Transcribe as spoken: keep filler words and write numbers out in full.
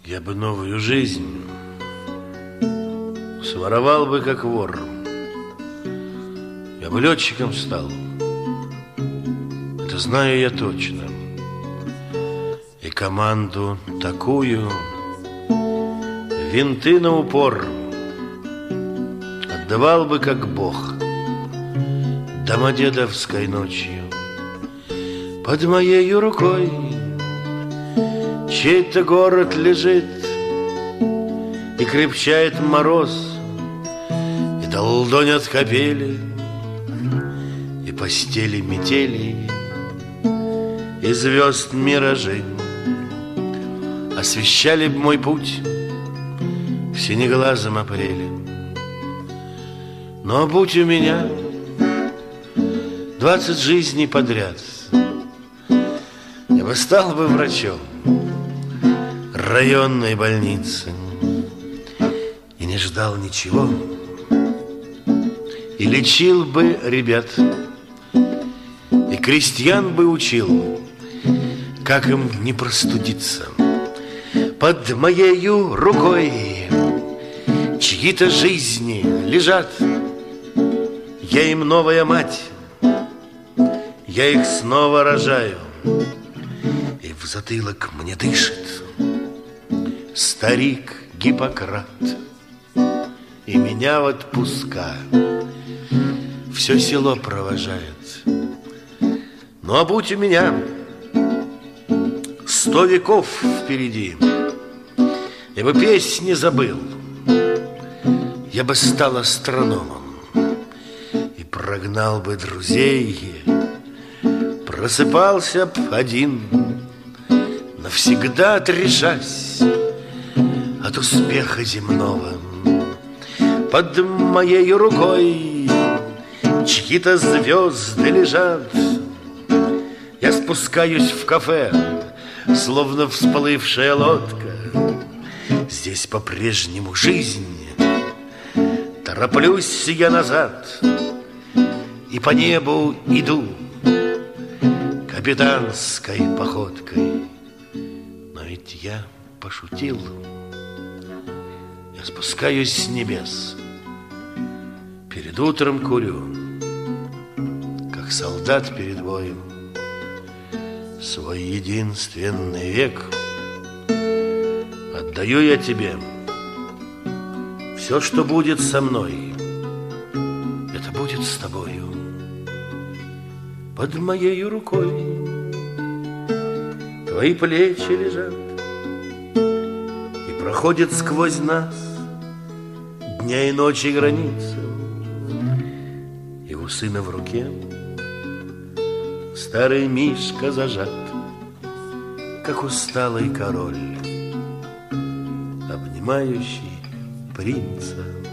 Я бы новую жизнь своровал бы, как вор. Я бы летчиком стал. Это знаю я точно. И команду такую, винты на упор, отдавал бы, как бог, домодедовской ночью. Под моею рукой чей-то город лежит, и крепчает мороз, и долдонят капели, и постели метели, и звезд миражи освещали б мой путь в синеглазом апреле. Но будь у меня двадцать жизней подряд, я бы стал бы врачом районной больницы и не ждал ничего, и лечил бы ребят, и крестьян бы учил, как им не простудиться. Под моею рукой чьи-то жизни лежат, я им новая мать, я их снова рожаю, и в затылок мне дышит старик Гиппократ, и меня в отпуска все село провожает. Ну а будь у меня сто веков впереди, я бы песни забыл, я бы стал астрономом и прогнал бы друзей, просыпался б один, навсегда отрешась от успеха земного. Под моей рукой чьи-то звезды лежат, я спускаюсь в кафе, словно всплывшая лодка. Здесь по-прежнему жизнь, тороплюсь я назад, и по небу иду капитанской походкой. Но ведь я пошутил, я спускаюсь с небес, перед утром курю, как солдат перед боем, свой единственный век отдаю я тебе. Все, что будет со мной, это будет с тобою. Под моей рукой твои плечи лежат, и проходит сквозь нас дня и ночи граница, и у сына в руке старый мишка зажат, как усталый король, обнимающий принца.